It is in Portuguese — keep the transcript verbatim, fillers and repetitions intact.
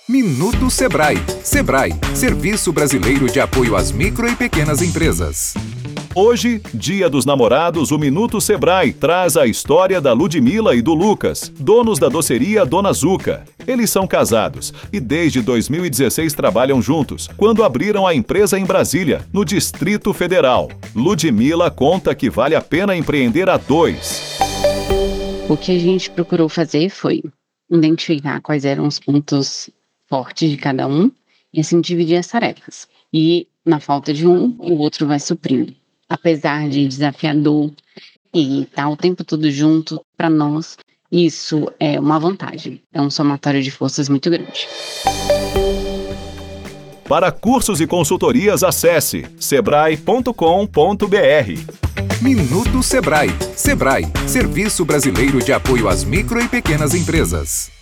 Minuto Sebrae. Sebrae, Serviço Brasileiro de Apoio às Micro e Pequenas Empresas. Hoje, Dia dos Namorados, o Minuto Sebrae traz a história da Ludmila e do Lucas, donos da doceria Dona Zuca. Eles são casados e desde dois mil e dezesseis trabalham juntos, quando abriram a empresa em Brasília, no Distrito Federal. Ludmila conta que vale a pena empreender a dois. O que a gente procurou fazer foi identificar quais eram os pontos fortes de cada um e assim dividir as tarefas. E na falta de um, o outro vai suprindo. Apesar de desafiador e estar o tempo todo junto, para nós, isso é uma vantagem. É um somatório de forças muito grande. Para cursos e consultorias, acesse sebrae ponto com ponto br. Minuto Sebrae. Sebrae, Serviço Brasileiro de Apoio às Micro e Pequenas Empresas.